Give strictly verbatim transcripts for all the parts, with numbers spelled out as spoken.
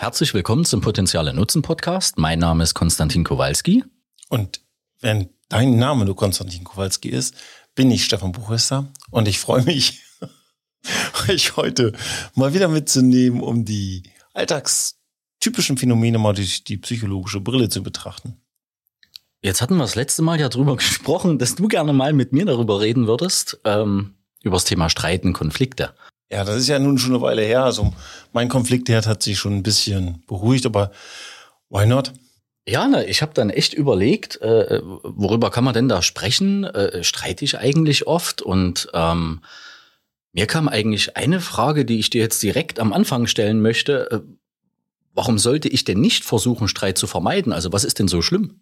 Herzlich willkommen zum Potenziale Nutzen Podcast. Mein Name ist Konstantin Kowalski. Und wenn dein Name nur Konstantin Kowalski ist, bin ich Stefan Buchwester und ich freue mich, euch heute mal wieder mitzunehmen, um die alltagstypischen Phänomene mal durch die psychologische Brille zu betrachten. Jetzt hatten wir das letzte Mal ja drüber gesprochen, dass du gerne mal mit mir darüber reden würdest, ähm, über das Thema Streiten, Konflikte. Ja, das ist ja nun schon eine Weile her. Also mein Konfliktherd hat sich schon ein bisschen beruhigt, aber why not? Ja, ne, ich habe dann echt überlegt, äh, worüber kann man denn da sprechen? Äh, streite ich eigentlich oft? Und ähm, mir kam eigentlich eine Frage, die ich dir jetzt direkt am Anfang stellen möchte. Äh, warum sollte ich denn nicht versuchen, Streit zu vermeiden? Also was ist denn so schlimm?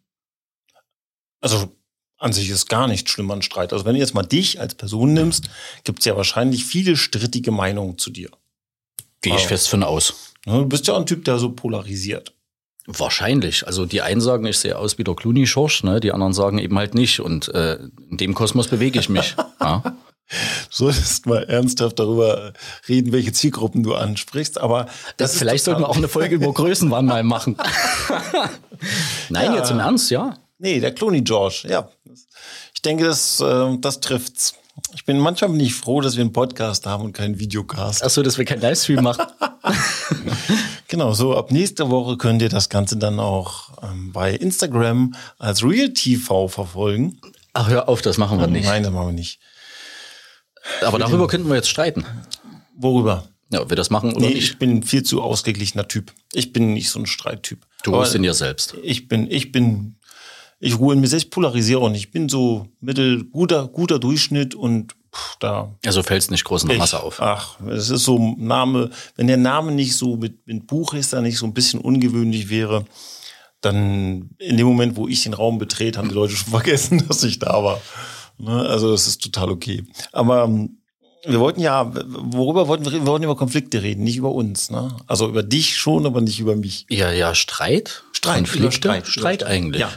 Also an sich ist gar nicht schlimm an Streit. Also wenn du jetzt mal dich als Person nimmst, gibt es ja wahrscheinlich viele strittige Meinungen zu dir. Gehe ich also fest von aus. Du bist ja ein Typ, der so polarisiert. Wahrscheinlich. Also die einen sagen, ich sehe aus wie der Clooney-Schorsch, ne? Die anderen sagen eben halt nicht. Und äh, in dem Kosmos bewege ich mich. Ja. Du solltest mal ernsthaft darüber reden, welche Zielgruppen du ansprichst. Aber das, das vielleicht sollten wir auch eine Folge über Größenwahn mal machen. Nein, ja. Jetzt im Ernst, ja. Nee, der Clooney-George, ja. Ich denke, das, äh, das trifft's. Ich bin manchmal bin ich froh, dass wir einen Podcast haben und keinen Videocast. Ach so, dass wir keinen Livestream machen. Genau, so ab nächster Woche könnt ihr das Ganze dann auch ähm, bei Instagram als Real T V verfolgen. Ach, hör auf, das machen wir nicht. Nein, das machen wir nicht. Aber Für darüber den, könnten wir jetzt streiten. Worüber? Ja, ob wir das machen oder nee, nicht. Ich bin ein viel zu ausgeglichener Typ. Ich bin nicht so ein Streittyp. Du ruhst in dir selbst. Ich bin, ich bin, ich ruhe in mir selbst, polariere und ich bin so mittel, guter, guter Durchschnitt und pff, da. Also fällst nicht groß in der Masse auf. Ach, es ist so ein Name, wenn der Name nicht so mit, mit Buchester nicht so ein bisschen ungewöhnlich wäre, dann in dem Moment, wo ich den Raum betrete, haben die Leute schon vergessen, dass ich da war. Also das ist total okay. Aber wir wollten ja, worüber wollten wir reden? Wir wollten über Konflikte reden, nicht über uns. Ne? Also über dich schon, aber nicht über mich. Ja, ja, Streit? Streit, Konflikte? Streit, Streit, Streit eigentlich. Ja.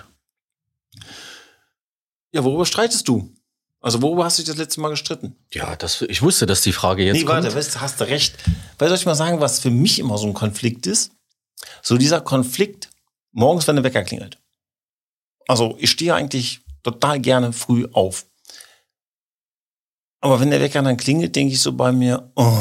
Ja, worüber streitest du? Also worüber hast du dich das letzte Mal gestritten? Ja, das, ich wusste, dass die Frage jetzt nee, kommt. Nee, warte, weißt, hast du recht. Weil soll ich mal sagen, was für mich immer so ein Konflikt ist? So dieser Konflikt morgens, wenn der Wecker klingelt. Also ich stehe eigentlich total gerne früh auf. Aber wenn der Wecker dann klingelt, denke ich so bei mir, oh,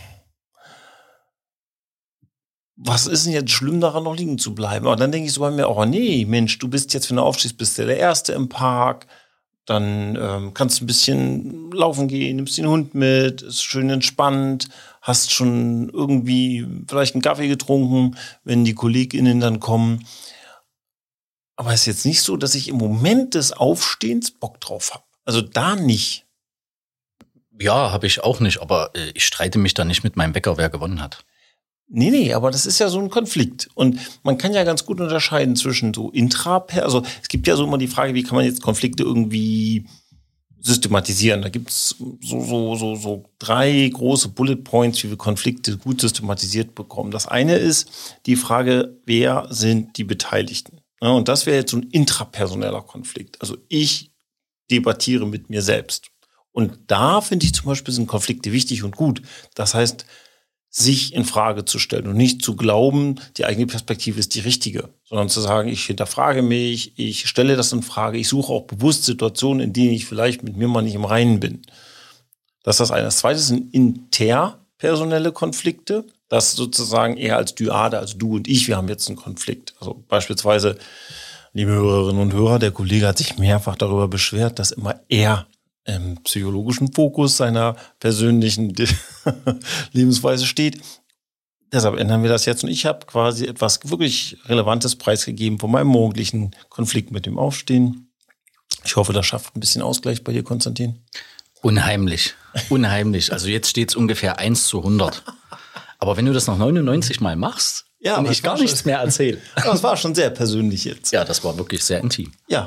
was ist denn jetzt schlimm daran, noch liegen zu bleiben? Aber dann denke ich so bei mir, oh nee, Mensch, du bist jetzt, wenn du aufstehst, bist du der Erste im Park. Dann ähm, kannst du ein bisschen laufen gehen, nimmst den Hund mit, ist schön entspannt, hast schon irgendwie vielleicht einen Kaffee getrunken, wenn die KollegInnen dann kommen. Aber es ist jetzt nicht so, dass ich im Moment des Aufstehens Bock drauf habe. Also da nicht. Ja, habe ich auch nicht, aber äh, ich streite mich da nicht mit meinem Wecker, wer gewonnen hat. Nee, nee, aber das ist ja so ein Konflikt. Und man kann ja ganz gut unterscheiden zwischen so intra, also es gibt ja so immer die Frage, wie kann man jetzt Konflikte irgendwie systematisieren? Da gibt's so, so, so, so drei große Bullet Points, wie wir Konflikte gut systematisiert bekommen. Das eine ist die Frage, wer sind die Beteiligten? Ja, und das wäre jetzt so ein intrapersoneller Konflikt. Also ich debattiere mit mir selbst. Und da finde ich zum Beispiel sind Konflikte wichtig und gut. Das heißt, sich in Frage zu stellen und nicht zu glauben, die eigene Perspektive ist die richtige, sondern zu sagen, ich hinterfrage mich, ich stelle das in Frage, ich suche auch bewusst Situationen, in denen ich vielleicht mit mir mal nicht im Reinen bin. Das ist das eine. Das zweite sind interpersonelle Konflikte, das sozusagen eher als Dyade, als du und ich, wir haben jetzt einen Konflikt. Also beispielsweise, liebe Hörerinnen und Hörer, der Kollege hat sich mehrfach darüber beschwert, dass immer er im psychologischen Fokus seiner persönlichen Lebensweise steht. Deshalb ändern wir das jetzt und ich habe quasi etwas wirklich Relevantes preisgegeben von meinem morgendlichen Konflikt mit dem Aufstehen. Ich hoffe, das schafft ein bisschen Ausgleich bei dir, Konstantin. Unheimlich, unheimlich. Also jetzt steht es ungefähr eins zu hundert. Aber wenn du das noch neunundneunzig Mal machst ja, und ich gar nichts schon, mehr erzähle. Das war schon sehr persönlich jetzt. Ja, das war wirklich sehr intim. Ja.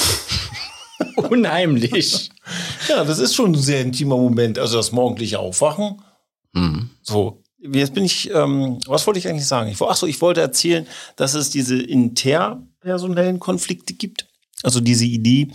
Unheimlich. Ja, das ist schon ein sehr intimer Moment. Also das morgendliche Aufwachen. Mhm. So, jetzt bin ich, ähm, was wollte ich eigentlich sagen? Ich, ach so, ich wollte erzählen, dass es diese interpersonellen Konflikte gibt. Also diese Idee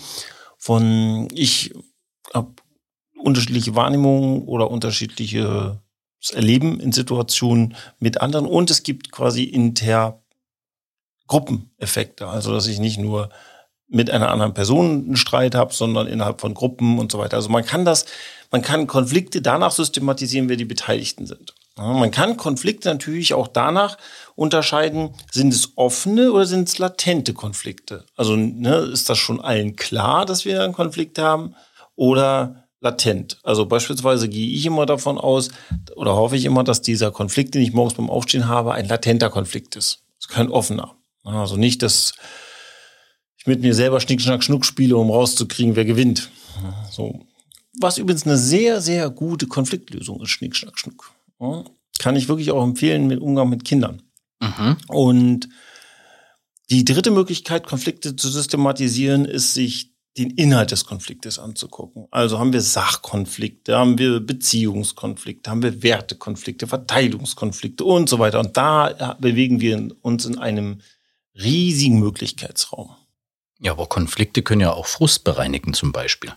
von, ich habe unterschiedliche Wahrnehmungen oder unterschiedliche Erleben in Situationen mit anderen und es gibt quasi Intergruppeneffekte, also dass ich nicht nur mit einer anderen Person einen Streit habe, sondern innerhalb von Gruppen und so weiter. Also man kann das, man kann Konflikte danach systematisieren, wer die Beteiligten sind. Ja, man kann Konflikte natürlich auch danach unterscheiden, sind es offene oder sind es latente Konflikte? Also ne, ist das schon allen klar, dass wir einen Konflikt haben oder latent? Also beispielsweise gehe ich immer davon aus oder hoffe ich immer, dass dieser Konflikt, den ich morgens beim Aufstehen habe, ein latenter Konflikt ist. Es ist kein offener. Also nicht, dass ich mit mir selber Schnick, Schnack, Schnuck spiele, um rauszukriegen, wer gewinnt. So. Was übrigens eine sehr, sehr gute Konfliktlösung ist, Schnick, Schnack, Schnuck. Ja, kann ich wirklich auch empfehlen mit Umgang mit Kindern. Mhm. Und die dritte Möglichkeit, Konflikte zu systematisieren, ist, sich den Inhalt des Konfliktes anzugucken. Also haben wir Sachkonflikte, haben wir Beziehungskonflikte, haben wir Wertekonflikte, Verteilungskonflikte und so weiter. Und da bewegen wir uns in einem riesigen Möglichkeitsraum. Ja, aber Konflikte können ja auch Frust bereinigen zum Beispiel.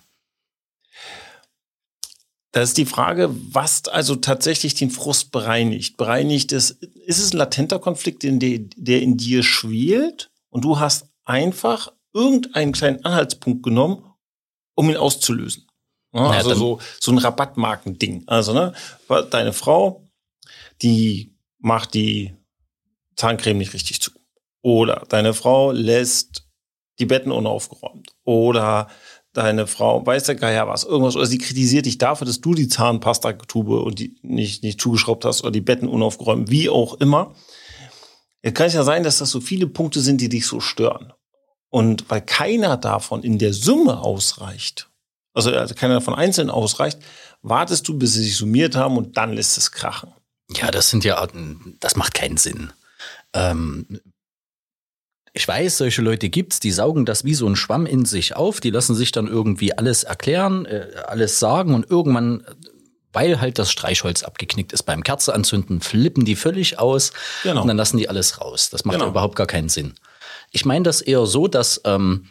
Da ist die Frage, was also tatsächlich den Frust bereinigt. Bereinigt ist, ist es ein latenter Konflikt, in der, der in dir schwelt und du hast einfach irgendeinen kleinen Anhaltspunkt genommen, um ihn auszulösen. Ja, ja, also so, so ein Rabattmarkending. Also, ne, deine Frau, die macht die Zahncreme nicht richtig zu. Oder deine Frau lässt die Betten unaufgeräumt. Oder deine Frau, weiß der Geier was, irgendwas. Oder sie kritisiert dich dafür, dass du die Zahnpasta-Tube und die nicht, nicht zugeschraubt hast oder die Betten unaufgeräumt, wie auch immer. Jetzt kann es ja sein, dass das so viele Punkte sind, die dich so stören. Und weil keiner davon in der Summe ausreicht, also, also keiner davon einzeln ausreicht, wartest du, bis sie sich summiert haben und dann lässt es krachen. Ja, das sind ja, das macht keinen Sinn. Ähm, ich weiß, solche Leute gibt's, die saugen das wie so ein Schwamm in sich auf, die lassen sich dann irgendwie alles erklären, äh, alles sagen und irgendwann, weil halt das Streichholz abgeknickt ist beim Kerzenanzünden, flippen die völlig aus genau. Und dann lassen die alles raus. Das macht genau. ja überhaupt gar keinen Sinn. Ich meine das eher so, dass ähm,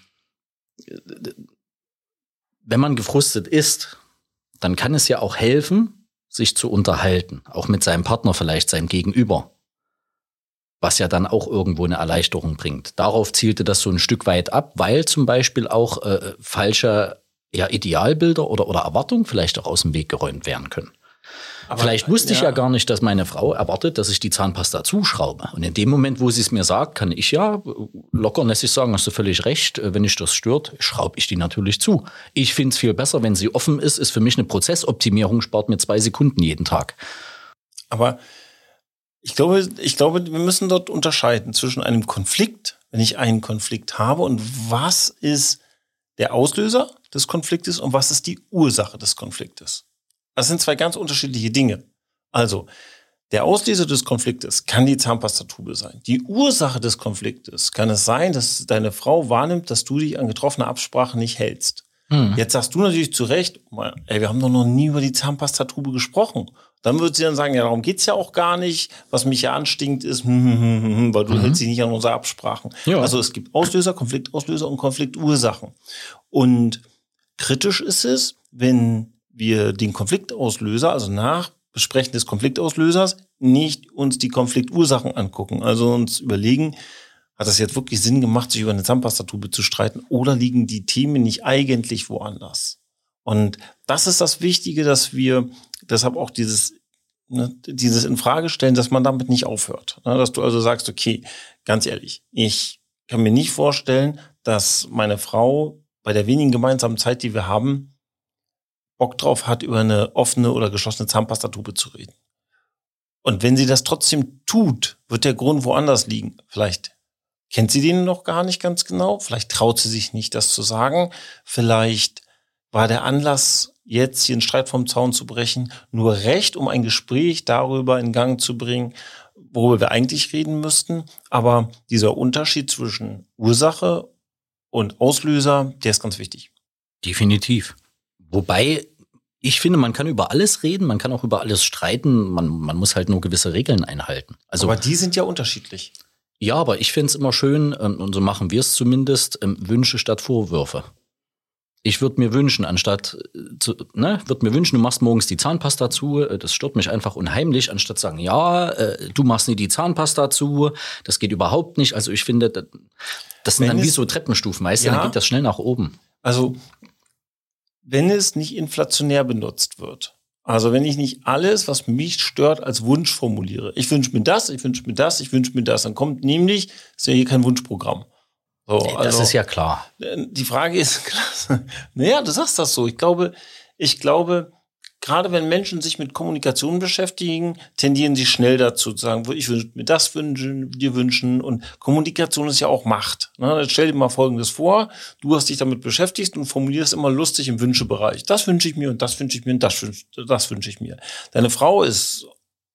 wenn man gefrustet ist, dann kann es ja auch helfen, sich zu unterhalten, auch mit seinem Partner vielleicht, seinem Gegenüber, was ja dann auch irgendwo eine Erleichterung bringt. Darauf zielte das so ein Stück weit ab, weil zum Beispiel auch äh, falsche ja, Idealbilder oder, oder Erwartungen vielleicht auch aus dem Weg geräumt werden können. Aber vielleicht wusste ja. ich ja gar nicht, dass meine Frau erwartet, dass ich die Zahnpasta zuschraube. Und in dem Moment, wo sie es mir sagt, kann ich ja locker lässig sagen, hast du völlig recht, wenn dich das stört, schraube ich die natürlich zu. Ich finde es viel besser, wenn sie offen ist, ist für mich eine Prozessoptimierung, spart mir zwei Sekunden jeden Tag. Aber ich glaube, ich glaube, wir müssen dort unterscheiden zwischen einem Konflikt, wenn ich einen Konflikt habe, und was ist der Auslöser des Konfliktes und was ist die Ursache des Konfliktes. Das sind zwei ganz unterschiedliche Dinge. Also, der Auslöser des Konfliktes kann die Zahnpastatube sein. Die Ursache des Konfliktes kann es sein, dass deine Frau wahrnimmt, dass du dich an getroffene Absprachen nicht hältst. Hm. Jetzt sagst du natürlich zu Recht, ey, wir haben doch noch nie über die Zahnpastatube gesprochen. Dann würde sie dann sagen, ja, darum geht's ja auch gar nicht. Was mich ja anstinkt ist, hm, hm, hm, hm, weil du mhm. hältst dich nicht an unsere Absprachen. Ja. Also es gibt Auslöser, Konfliktauslöser und Konfliktursachen. Und kritisch ist es, wenn wir den Konfliktauslöser, also nach Besprechen des Konfliktauslösers, nicht uns die Konfliktursachen angucken. Also uns überlegen, hat das jetzt wirklich Sinn gemacht, sich über eine Zahnpastatube zu streiten, oder liegen die Themen nicht eigentlich woanders? Und das ist das Wichtige, dass wir deshalb auch dieses, ne, dieses Infragestellen, dass man damit nicht aufhört. Ne, dass du also sagst, okay, ganz ehrlich, ich kann mir nicht vorstellen, dass meine Frau bei der wenigen gemeinsamen Zeit, die wir haben, Bock drauf hat, über eine offene oder geschlossene Zahnpastatube zu reden. Und wenn sie das trotzdem tut, wird der Grund woanders liegen. Vielleicht kennt sie den noch gar nicht ganz genau. Vielleicht traut sie sich nicht, das zu sagen. Vielleicht war der Anlass, jetzt hier einen Streit vom Zaun zu brechen, nur recht, um ein Gespräch darüber in Gang zu bringen, worüber wir eigentlich reden müssten. Aber dieser Unterschied zwischen Ursache und Auslöser, der ist ganz wichtig. Definitiv. Wobei, ich finde, man kann über alles reden, man kann auch über alles streiten, man, man muss halt nur gewisse Regeln einhalten. Also, aber die sind ja unterschiedlich. Ja, aber ich finde es immer schön, und so machen wir es zumindest, Wünsche statt Vorwürfe. Ich würde mir wünschen, anstatt zu, ne, würde mir wünschen, du machst morgens die Zahnpasta zu. Das stört mich einfach unheimlich, anstatt zu sagen, ja, äh, du machst nie die Zahnpasta zu. Das geht überhaupt nicht. Also ich finde, das, das sind wenn dann wie so Treppenstufen, weißt du, ja, dann geht das schnell nach oben. Also wenn es nicht inflationär benutzt wird, also wenn ich nicht alles, was mich stört, als Wunsch formuliere. Ich wünsche mir das, ich wünsche mir das, ich wünsche mir das. Dann kommt nämlich, das ist ja hier kein Wunschprogramm. So, nee, das also, ist ja klar. Die Frage ist, naja, du sagst das so. Ich glaube, ich glaube, gerade wenn Menschen sich mit Kommunikation beschäftigen, tendieren sie schnell dazu zu sagen, ich würde mir das wünschen, dir wünschen. Und Kommunikation ist ja auch Macht. Ne? Stell dir mal Folgendes vor. Du hast dich damit beschäftigt und formulierst immer lustig im Wünschebereich. Das wünsche ich mir und das wünsche ich mir und das wünsche, das wünsche ich mir. Deine Frau ist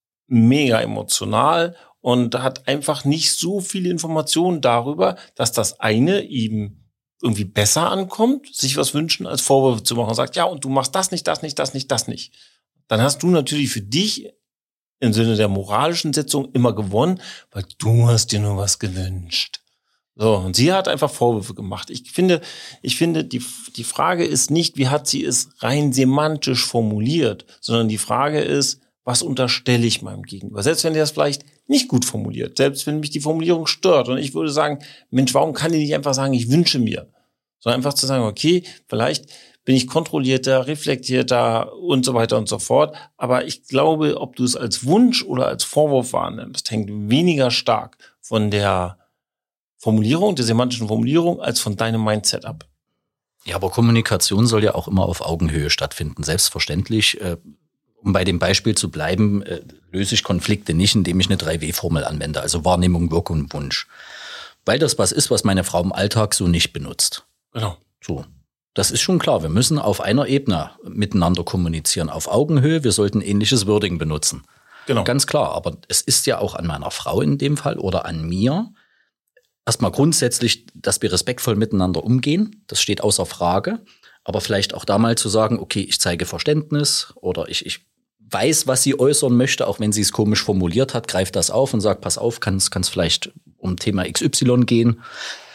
mega emotional und hat einfach nicht so viele Informationen darüber, dass das eine eben irgendwie besser ankommt, sich was wünschen, als Vorwürfe zu machen und sagt, ja, und du machst das nicht, das nicht, das nicht, das nicht. Dann hast du natürlich für dich im Sinne der moralischen Setzung immer gewonnen, weil du hast dir nur was gewünscht. So, und sie hat einfach Vorwürfe gemacht. Ich finde, ich finde, die, die Frage ist nicht, wie hat sie es rein semantisch formuliert, sondern die Frage ist, was unterstelle ich meinem Gegenüber? Selbst wenn der das vielleicht nicht gut formuliert, selbst wenn mich die Formulierung stört und ich würde sagen, Mensch, warum kann ich nicht einfach sagen, ich wünsche mir? Sondern einfach zu sagen, okay, vielleicht bin ich kontrollierter, reflektierter und so weiter und so fort. Aber ich glaube, ob du es als Wunsch oder als Vorwurf wahrnimmst, hängt weniger stark von der Formulierung, der semantischen Formulierung, als von deinem Mindset ab. Ja, aber Kommunikation soll ja auch immer auf Augenhöhe stattfinden. Selbstverständlich, äh, um bei dem Beispiel zu bleiben, äh, löse ich Konflikte nicht, indem ich eine drei W Formel anwende, also Wahrnehmung, Wirkung, Wunsch. Weil das was ist, was meine Frau im Alltag so nicht benutzt. Genau. So. Das ist schon klar. Wir müssen auf einer Ebene miteinander kommunizieren, auf Augenhöhe. Wir sollten ähnliches Wording benutzen. Genau. Ganz klar. Aber es ist ja auch an meiner Frau in dem Fall oder an mir erstmal grundsätzlich, dass wir respektvoll miteinander umgehen. Das steht außer Frage. Aber vielleicht auch da mal zu sagen, okay, ich zeige Verständnis oder ich, ich weiß, was sie äußern möchte, auch wenn sie es komisch formuliert hat, greift das auf und sagt, pass auf, kann es vielleicht um Thema X Y gehen.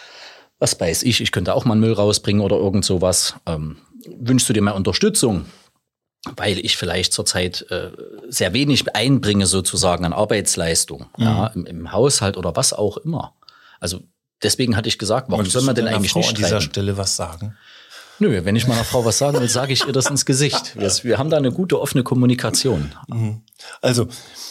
Was weiß ich, ich könnte auch mal Müll rausbringen oder irgend sowas. Ähm, wünschst du dir mal Unterstützung? Weil ich vielleicht zurzeit äh, sehr wenig einbringe sozusagen an Arbeitsleistung, mhm. ja, im, im Haushalt oder was auch immer. Also deswegen hatte ich gesagt, warum soll man denn eigentlich Frau nicht an streiten? dieser Stelle was sagen? Nö, wenn ich meiner Frau was sagen will, sage ich ihr das ins Gesicht. Wir, wir haben da eine gute, offene Kommunikation. Also,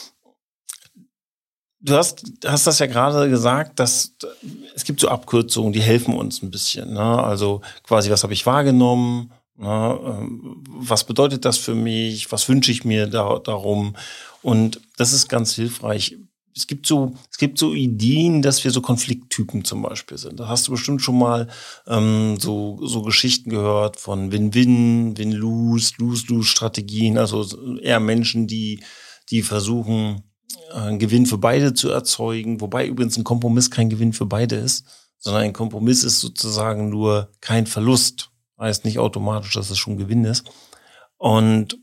du hast, hast das ja gerade gesagt, dass es gibt so Abkürzungen, die helfen uns ein bisschen. Ne? Also quasi, was habe ich wahrgenommen? Ne? Was bedeutet das für mich? Was wünsche ich mir da, darum? Und das ist ganz hilfreich. Es gibt so, es gibt so Ideen, dass wir so Konflikttypen zum Beispiel sind. Da hast du bestimmt schon mal ähm, so, so Geschichten gehört von Win-Win, Win-Lose, Lose-Lose-Strategien. Also eher Menschen, die, die versuchen, einen Gewinn für beide zu erzeugen. Wobei übrigens ein Kompromiss kein Gewinn für beide ist, sondern ein Kompromiss ist sozusagen nur kein Verlust. Heißt nicht automatisch, dass es schon Gewinn ist. Und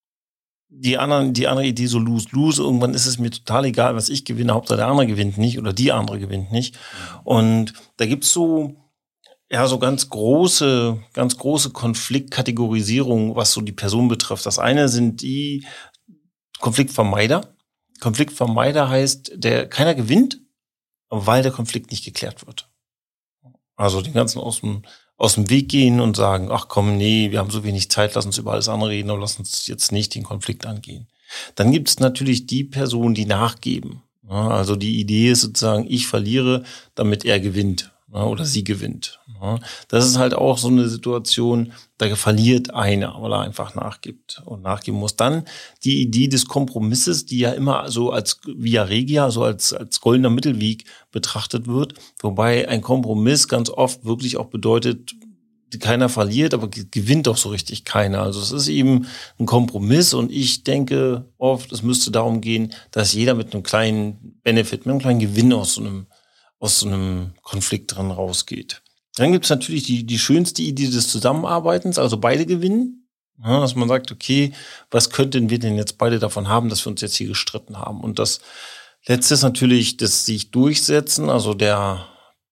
Die anderen, die andere Idee so lose-lose, irgendwann ist es mir total egal, was ich gewinne, Hauptsache der andere gewinnt nicht oder die andere gewinnt nicht. Und da gibt's so, ja, so ganz große, ganz große Konfliktkategorisierungen, was so die Person betrifft. Das eine sind die Konfliktvermeider. Konfliktvermeider heißt, der, keiner gewinnt, weil der Konflikt nicht geklärt wird. Also die ganzen aus dem, aus dem Weg gehen und sagen, ach komm, nee, wir haben so wenig Zeit, lass uns über alles andere reden, aber lass uns jetzt nicht den Konflikt angehen. Dann gibt es natürlich die Personen, die nachgeben. Ja, also die Idee ist sozusagen, ich verliere, damit er gewinnt, ja, oder sie gewinnt. Ja, das ist halt auch so eine Situation, da verliert einer, weil er einfach nachgibt und nachgeben muss. Dann die Idee des Kompromisses, die ja immer so als Via Regia, so als, als goldener Mittelweg betrachtet wird, wobei ein Kompromiss ganz oft wirklich auch bedeutet, keiner verliert, aber gewinnt auch so richtig keiner. Also es ist eben ein Kompromiss und ich denke oft, es müsste darum gehen, dass jeder mit einem kleinen Benefit, mit einem kleinen Gewinn aus so einem, aus so einem Konflikt dran rausgeht. Dann gibt es natürlich die, die schönste Idee des Zusammenarbeitens, also beide gewinnen. Ja, dass man sagt, okay, was könnten wir denn jetzt beide davon haben, dass wir uns jetzt hier gestritten haben? Und das Letzte ist natürlich das sich durchsetzen, also der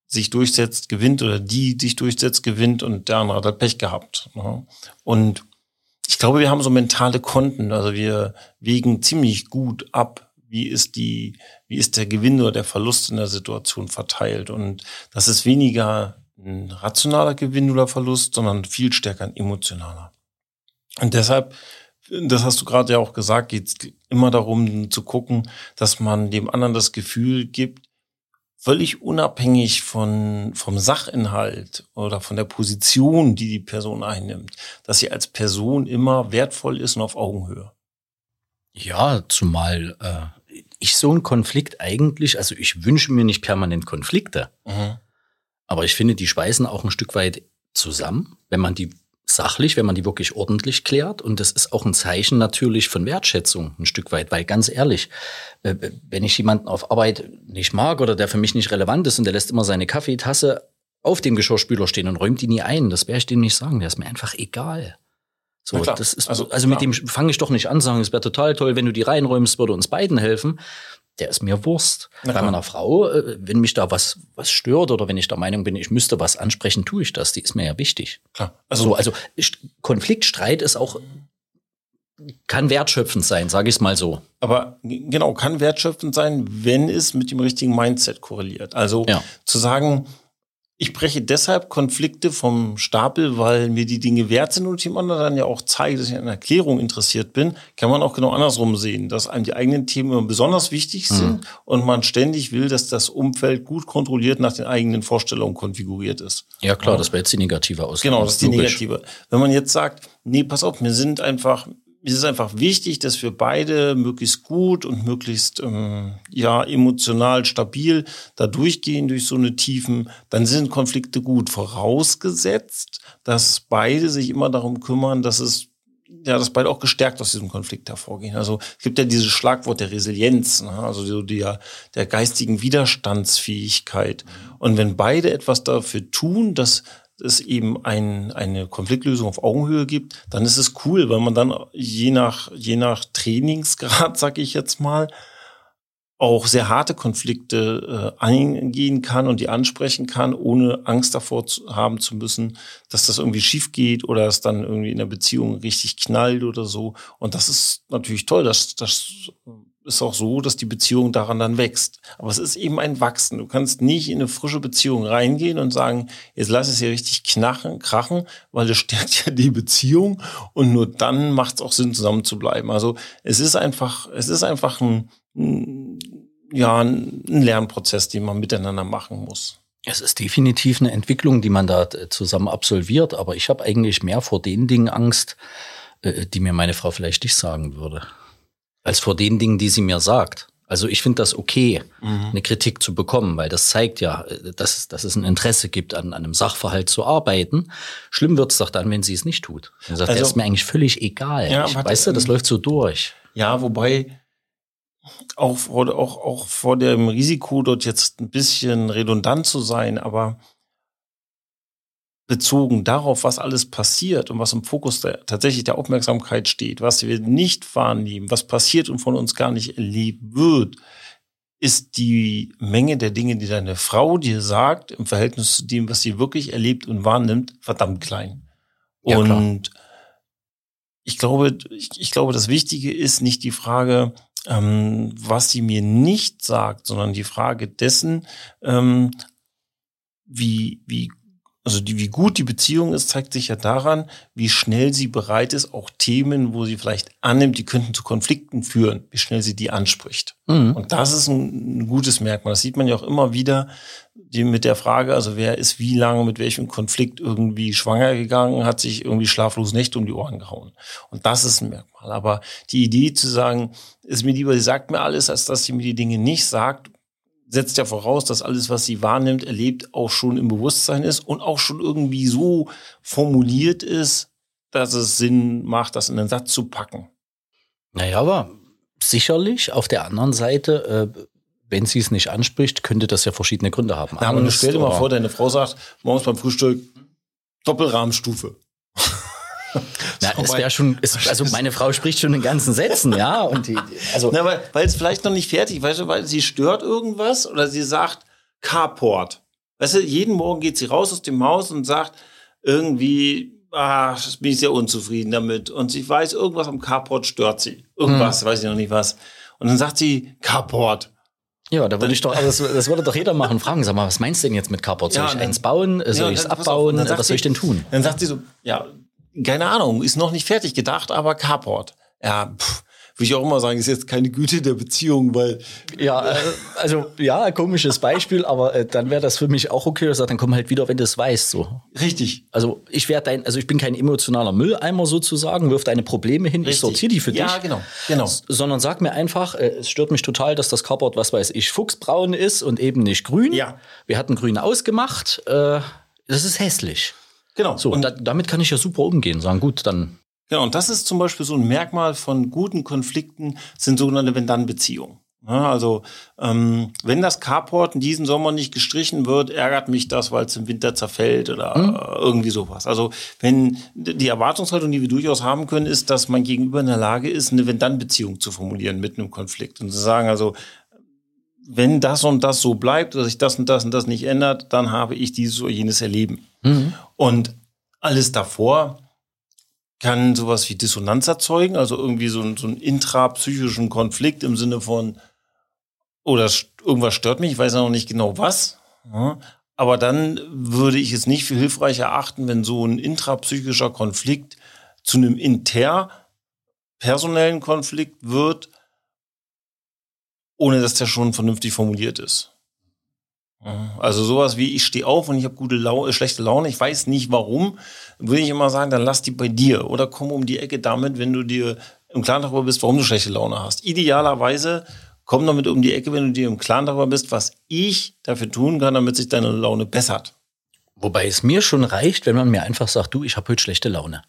sich durchsetzt, gewinnt oder die sich durchsetzt, gewinnt und der andere hat halt Pech gehabt. Ne? Und ich glaube, wir haben so mentale Konten, also wir wägen ziemlich gut ab, wie ist die, wie ist der Gewinn oder der Verlust in der Situation verteilt. Und das ist weniger ein rationaler Gewinn oder Verlust, sondern viel stärker ein emotionaler. Und deshalb, das hast du gerade ja auch gesagt, geht es immer darum zu gucken, dass man dem anderen das Gefühl gibt, völlig unabhängig von vom Sachinhalt oder von der Position, die die Person einnimmt, dass sie als Person immer wertvoll ist und auf Augenhöhe. Ja, zumal äh, ich so einen Konflikt eigentlich, also ich wünsche mir nicht permanent Konflikte, mhm. aber ich finde, die schweißen auch ein Stück weit zusammen, wenn man die sachlich, wenn man die wirklich ordentlich klärt. Und das ist auch ein Zeichen natürlich von Wertschätzung ein Stück weit, weil ganz ehrlich, äh, wenn ich jemanden auf Arbeit nicht mag oder der für mich nicht relevant ist und der lässt immer seine Kaffeetasse auf dem Geschirrspüler stehen und räumt die nie ein, das werde ich dem nicht sagen, der ist mir einfach egal. So, das ist, also, also mit dem fange ich doch nicht an, sagen, es wäre total toll, wenn du die reinräumst, würde uns beiden helfen. Der ist mir Wurst. Bei meiner Frau, wenn mich da was was stört oder wenn ich der Meinung bin, ich müsste was ansprechen, tue ich das. Die ist mir ja wichtig. Klar. Also, so, also Konflikt, Streit ist auch, kann wertschöpfend sein, sage ich es mal so. Aber genau, kann wertschöpfend sein, wenn es mit dem richtigen Mindset korreliert. Also ja. zu sagen, ich breche deshalb Konflikte vom Stapel, weil mir die Dinge wert sind und dem anderen dann ja auch zeige, dass ich an einer Erklärung interessiert bin, kann man auch genau andersrum sehen, dass einem die eigenen Themen immer besonders wichtig sind mhm. und man ständig will, dass das Umfeld gut kontrolliert nach den eigenen Vorstellungen konfiguriert ist. Ja klar, ja. Das wäre jetzt die negative Auslegung. Genau, das ist die negative. Wenn man jetzt sagt, nee, pass auf, wir sind einfach... Es ist einfach wichtig, dass wir beide möglichst gut und möglichst ähm, ja emotional stabil da durchgehen durch so eine Tiefen. Dann sind Konflikte gut, vorausgesetzt, dass beide sich immer darum kümmern, dass es ja, dass beide auch gestärkt aus diesem Konflikt hervorgehen. Also es gibt ja dieses Schlagwort der Resilienz, ne? Also so der der geistigen Widerstandsfähigkeit. Und wenn beide etwas dafür tun, dass es eben ein, eine Konfliktlösung auf Augenhöhe gibt, dann ist es cool, weil man dann je nach, je nach Trainingsgrad, sag ich jetzt mal, auch sehr harte Konflikte äh, eingehen kann und die ansprechen kann, ohne Angst davor zu haben zu müssen, dass das irgendwie schief geht oder es dann irgendwie in der Beziehung richtig knallt oder so. Und das ist natürlich toll, das, das ist auch so, dass die Beziehung daran dann wächst. Aber es ist eben ein Wachsen. Du kannst nicht in eine frische Beziehung reingehen und sagen, jetzt lass es hier richtig knachen, krachen, weil das stärkt ja die Beziehung und nur dann macht es auch Sinn, zusammen zu bleiben. Also es ist einfach, es ist einfach ein, ein, ja, ein Lernprozess, den man miteinander machen muss. Es ist definitiv eine Entwicklung, die man da zusammen absolviert, aber ich habe eigentlich mehr vor den Dingen Angst, die mir meine Frau vielleicht nicht sagen würde, als vor den Dingen, die sie mir sagt. Also ich finde das okay, mhm. eine Kritik zu bekommen, weil das zeigt ja, dass, dass es ein Interesse gibt, an, an einem Sachverhalt zu arbeiten. Schlimm wird's doch dann, wenn sie es nicht tut. Sie sagt, also, das ist mir eigentlich völlig egal. Ja, ich, warte, weißt du, das ähm, läuft so durch. Ja, wobei auch vor, auch, auch vor dem Risiko, dort jetzt ein bisschen redundant zu sein, aber bezogen darauf, was alles passiert und was im Fokus der, tatsächlich der Aufmerksamkeit steht, was wir nicht wahrnehmen, was passiert und von uns gar nicht erlebt wird, ist die Menge der Dinge, die deine Frau dir sagt, im Verhältnis zu dem, was sie wirklich erlebt und wahrnimmt, verdammt klein. Ja, und klar. ich glaube, ich, ich glaube, das Wichtige ist nicht die Frage, ähm, was sie mir nicht sagt, sondern die Frage dessen, ähm, wie, wie Also die, wie gut die Beziehung ist, zeigt sich ja daran, wie schnell sie bereit ist, auch Themen, wo sie vielleicht annimmt, die könnten zu Konflikten führen, wie schnell sie die anspricht. Mhm. Und das ist ein, ein gutes Merkmal. Das sieht man ja auch immer wieder die, mit der Frage, also wer ist wie lange mit welchem Konflikt irgendwie schwanger gegangen, hat sich irgendwie schlaflose Nächte um die Ohren gehauen. Und das ist ein Merkmal. Aber die Idee zu sagen, ist mir lieber, sie sagt mir alles, als dass sie mir die Dinge nicht sagt, setzt ja voraus, dass alles, was sie wahrnimmt, erlebt, auch schon im Bewusstsein ist und auch schon irgendwie so formuliert ist, dass es Sinn macht, das in einen Satz zu packen. Naja, aber sicherlich auf der anderen Seite, äh, wenn sie es nicht anspricht, könnte das ja verschiedene Gründe haben. Na, aber du stell dir mal vor, deine Frau sagt, morgens beim Frühstück, Doppelrahmenstufe. Na, es wäre schon, es, also meine Frau spricht schon in ganzen Sätzen, ja. Und die, also Na, weil, weil es vielleicht noch nicht fertig, weißt du, weil sie stört irgendwas oder sie sagt Carport. Weißt du, jeden Morgen geht sie raus aus dem Haus und sagt irgendwie, ah, bin ich sehr unzufrieden damit. Und sie weiß, irgendwas am Carport stört sie. Irgendwas, hm. weiß ich noch nicht was. Und dann sagt sie, Carport. Ja, da würde ich doch, also das, das würde doch jeder machen. Fragen, sag mal, was meinst du denn jetzt mit Carport? Soll ja, ich dann, eins bauen? Soll ja, ich es abbauen? Was soll ich denn tun? Dann sagt sie so, ja, keine Ahnung, ist noch nicht fertig gedacht, aber Carport. Ja, pff. Würde ich auch immer sagen, ist jetzt keine Güte der Beziehung, weil... Ja, äh, also ja, komisches Beispiel, aber äh, dann wäre das für mich auch okay. Ich sage, dann komm halt wieder, wenn du es weißt. So. Richtig. Also ich werde dein, also ich bin kein emotionaler Mülleimer sozusagen, wirf deine Probleme hin, Richtig. Ich sortiere die für ja, dich. Ja, genau, genau. S- sondern sag mir einfach, äh, es stört mich total, dass das Carport, was weiß ich, fuchsbraun ist und eben nicht grün. Ja. Wir hatten grün ausgemacht. Äh, das ist hässlich. Genau. So, und da, damit kann ich ja super umgehen. Sagen, gut, dann... Genau, und das ist zum Beispiel so ein Merkmal von guten Konflikten, sind sogenannte Wenn-Dann-Beziehungen. Ja, also ähm, wenn das Carport in diesem Sommer nicht gestrichen wird, ärgert mich das, weil es im Winter zerfällt oder mhm. äh, irgendwie sowas. Also wenn die Erwartungshaltung, die wir durchaus haben können, ist, dass mein Gegenüber in der Lage ist, eine Wenn-Dann-Beziehung zu formulieren mit einem Konflikt. Und zu sagen, also wenn das und das so bleibt, oder sich das und das und das nicht ändert, dann habe ich dieses oder jenes Erleben. Mhm. Und alles davor kann sowas wie Dissonanz erzeugen, also irgendwie so, so einen intrapsychischen Konflikt im Sinne von, oder irgendwas stört mich, ich weiß ja noch nicht genau was. Ja, aber dann würde ich es nicht für hilfreich erachten, wenn so ein intrapsychischer Konflikt zu einem interpersonellen Konflikt wird, ohne dass der schon vernünftig formuliert ist. Also sowas wie, ich stehe auf und ich habe gute Laune, schlechte Laune, ich weiß nicht warum, würde ich immer sagen, dann lass die bei dir oder komm um die Ecke damit, wenn du dir im Klaren darüber bist, warum du schlechte Laune hast. Idealerweise komm damit um die Ecke, wenn du dir im Klaren darüber bist, was ich dafür tun kann, damit sich deine Laune bessert. Wobei es mir schon reicht, wenn man mir einfach sagt, du, ich habe heute schlechte Laune.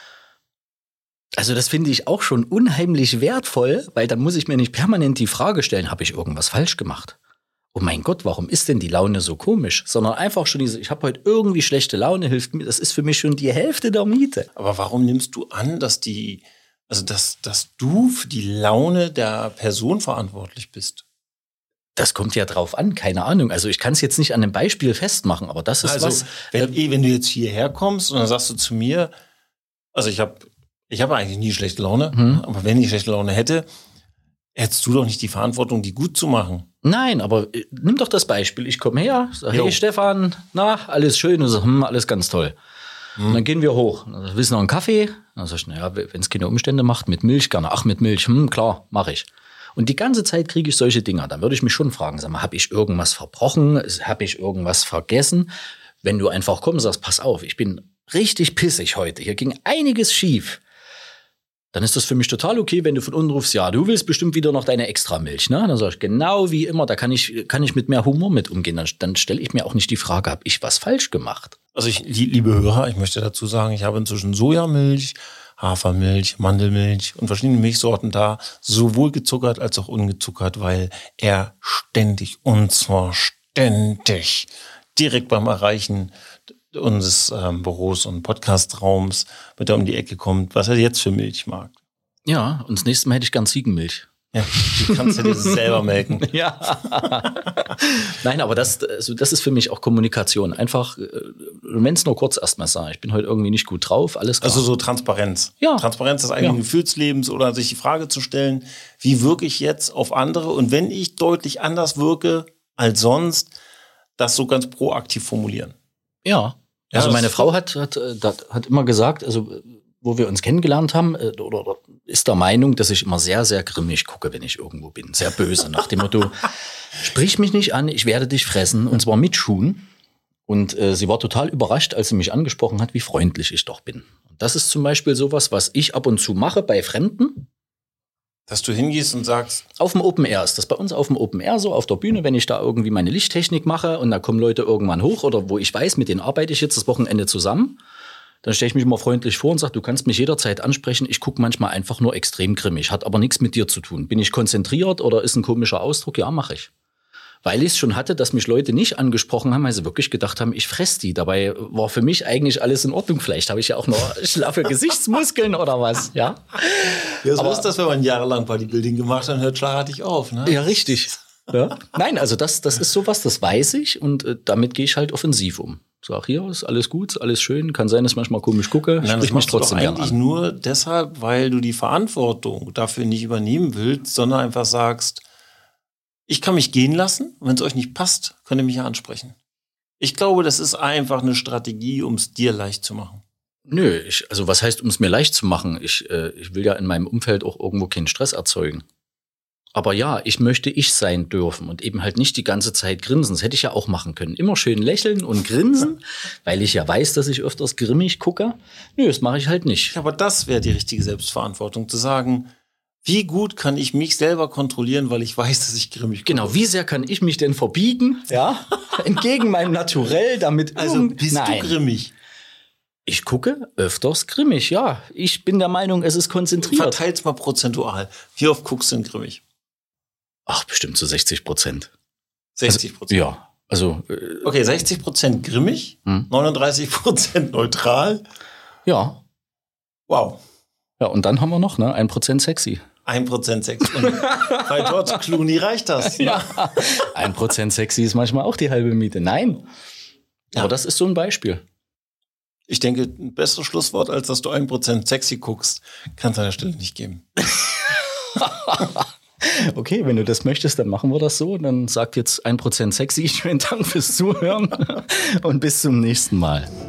Also das finde ich auch schon unheimlich wertvoll, weil dann muss ich mir nicht permanent die Frage stellen, habe ich irgendwas falsch gemacht? Oh mein Gott, warum ist denn die Laune so komisch? Sondern einfach schon diese, ich habe heute irgendwie schlechte Laune, hilft mir, das ist für mich schon die Hälfte der Miete. Aber warum nimmst du an, dass die, also dass, dass du für die Laune der Person verantwortlich bist? Das kommt ja drauf an, keine Ahnung. Also ich kann es jetzt nicht an einem Beispiel festmachen, aber das ist also, was. Wenn, äh, wenn du jetzt hierher kommst und dann sagst du zu mir, also ich habe ich habe eigentlich nie schlechte Laune, mhm. aber wenn ich schlechte Laune hätte, hättest du doch nicht die Verantwortung, die gut zu machen. Nein, aber äh, nimm doch das Beispiel. Ich komme her, sage, hey Stefan, na, alles schön. Und so, hm, alles ganz toll. Hm. Und dann gehen wir hoch. Dann willst du noch einen Kaffee? Dann sag ich, naja, wenn es keine Umstände macht, mit Milch gerne. Ach, mit Milch, hm, klar, mache ich. Und die ganze Zeit kriege ich solche Dinger. Dann würde ich mich schon fragen, sag mal, habe ich irgendwas verbrochen? Habe ich irgendwas vergessen? Wenn du einfach kommst und sagst, pass auf, ich bin richtig pissig heute. Hier ging einiges schief. Dann ist das für mich total okay, wenn du von unten rufst, ja, du willst bestimmt wieder noch deine Extramilch, ne? Dann sag ich, genau wie immer, da kann ich, kann ich mit mehr Humor mit umgehen. Dann, dann stelle ich mir auch nicht die Frage, habe ich was falsch gemacht? Also ich, liebe Hörer, ich möchte dazu sagen, ich habe inzwischen Sojamilch, Hafermilch, Mandelmilch und verschiedene Milchsorten da, sowohl gezuckert als auch ungezuckert, weil er ständig, und zwar ständig, direkt beim Erreichen unseres ähm, Büros und Podcastraums mit er um die Ecke kommt, was er jetzt für Milch mag. Ja, und das nächste Mal hätte ich gern Ziegenmilch. Ja, du kannst ja das selber melken. Ja. Nein, aber das, also das ist für mich auch Kommunikation. Einfach, wenn es nur kurz erstmal sagen, ich bin heute irgendwie nicht gut drauf, alles klar. Also so Transparenz. Ja. Transparenz des eigenen ja. Gefühlslebens oder sich die Frage zu stellen, wie wirke ich jetzt auf andere? Und wenn ich deutlich anders wirke als sonst, das so ganz proaktiv formulieren. Ja. Ja, also meine Frau hat, hat, hat immer gesagt, also wo wir uns kennengelernt haben, oder, oder ist der Meinung, dass ich immer sehr, sehr grimmig gucke, wenn ich irgendwo bin. Sehr böse, nach dem Motto, sprich mich nicht an, ich werde dich fressen, und zwar mit Schuhen. Und äh, sie war total überrascht, als sie mich angesprochen hat, wie freundlich ich doch bin. Und das ist zum Beispiel sowas, was ich ab und zu mache bei Fremden. Dass du hingehst und sagst... Auf dem Open Air ist das bei uns auf dem Open Air so, auf der Bühne, wenn ich da irgendwie meine Lichttechnik mache und da kommen Leute irgendwann hoch oder wo ich weiß, mit denen arbeite ich jetzt das Wochenende zusammen, dann stelle ich mich immer freundlich vor und sage, du kannst mich jederzeit ansprechen, ich gucke manchmal einfach nur extrem grimmig, hat aber nichts mit dir zu tun. Bin ich konzentriert oder ist ein komischer Ausdruck? Ja, mache ich. Weil ich es schon hatte, dass mich Leute nicht angesprochen haben, weil sie wirklich gedacht haben, ich fress die. Dabei war für mich eigentlich alles in Ordnung. Vielleicht habe ich ja auch noch schlaffe Gesichtsmuskeln oder was. Ja, ja so aber ist das, wenn man jahrelang Bodybuilding gemacht hat, dann hört schlagartig auf. Ne? Ja, richtig. Ja? Nein, also das, das ist sowas, das weiß ich und äh, damit gehe ich halt offensiv um. Sag, hier ist alles gut, ist alles schön, kann sein, dass ich manchmal komisch gucke, Nein, sprich mich trotzdem gern an. Eigentlich nur deshalb, weil du die Verantwortung dafür nicht übernehmen willst, sondern einfach sagst, ich kann mich gehen lassen, wenn es euch nicht passt, könnt ihr mich ja ansprechen. Ich glaube, das ist einfach eine Strategie, um es dir leicht zu machen. Nö, ich, also was heißt, um es mir leicht zu machen? Ich, äh, ich will ja in meinem Umfeld auch irgendwo keinen Stress erzeugen. Aber ja, ich möchte ich sein dürfen und eben halt nicht die ganze Zeit grinsen. Das hätte ich ja auch machen können. Immer schön lächeln und grinsen, weil ich ja weiß, dass ich öfters grimmig gucke. Nö, das mache ich halt nicht. Aber das wäre die richtige Selbstverantwortung, zu sagen, wie gut kann ich mich selber kontrollieren, weil ich weiß, dass ich grimmig gucke. Genau, wie sehr kann ich mich denn verbiegen, ja, entgegen meinem Naturell, damit Also bist Nein. du grimmig? Ich gucke öfters grimmig, ja. Ich bin der Meinung, es ist konzentriert. Verteilt's mal prozentual. Wie oft guckst du denn grimmig? Ach, bestimmt zu sechzig Prozent. sechzig Prozent? Also, ja, also. Äh, okay, sechzig Prozent grimmig, hm? neununddreißig Prozent neutral. Ja. Wow. Ja, und dann haben wir noch, ne, ein Prozent sexy. ein Prozent sexy. Und bei George Clooney reicht das. Ne? Ja. ein Prozent sexy ist manchmal auch die halbe Miete. Nein. Ja. Aber das ist so ein Beispiel. Ich denke, ein besseres Schlusswort, als dass du ein Prozent sexy guckst, kann es an der Stelle nicht geben. Okay, wenn du das möchtest, dann machen wir das so. Dann sagt jetzt ein Prozent sexy. Schönen Dank fürs Zuhören und bis zum nächsten Mal.